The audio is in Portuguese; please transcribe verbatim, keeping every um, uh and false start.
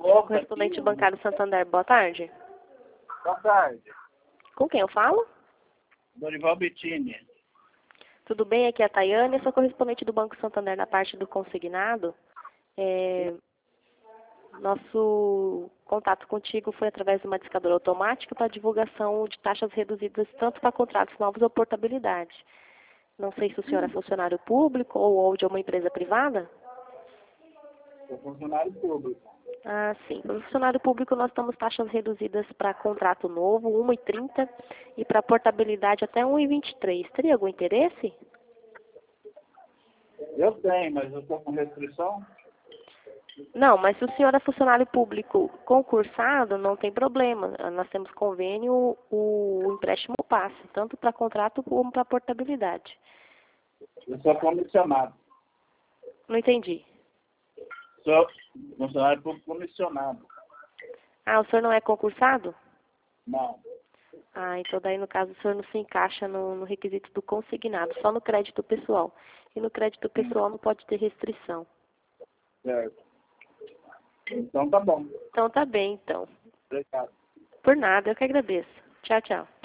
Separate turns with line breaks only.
Opa,
Correspondente
aqui,
bancário Santander, boa tarde.
boa tarde.
Com quem eu falo?
Dorival Bettini.
Tudo bem? Aqui é a Tayane, eu sou correspondente do Banco Santander na parte do consignado. É, nosso contato contigo foi através de uma discadora automática para divulgação de taxas reduzidas tanto para contratos novos ou portabilidade. Não sei se o senhor é funcionário público ou, ou de uma empresa privada?
Sou funcionário público.
Ah, sim. Para o funcionário público nós temos taxas reduzidas para contrato novo, uma e trinta, e para portabilidade até um e vinte e três. Teria algum interesse?
Eu tenho, mas eu estou com restrição.
Não, mas se o senhor é funcionário público concursado, não tem problema. Nós temos convênio, o empréstimo passa, tanto para contrato como para portabilidade.
Eu sou comissionado.
Não entendi.
Sou funcionário público comissionado.
Ah, o senhor não é concursado?
Não.
Ah, então daí no caso o senhor não se encaixa no, no requisito do consignado, só no crédito pessoal. E no crédito pessoal não pode ter restrição.
Certo. Então tá bom.
Então tá bem, então.
Obrigado.
Por nada, eu que agradeço. Tchau, tchau.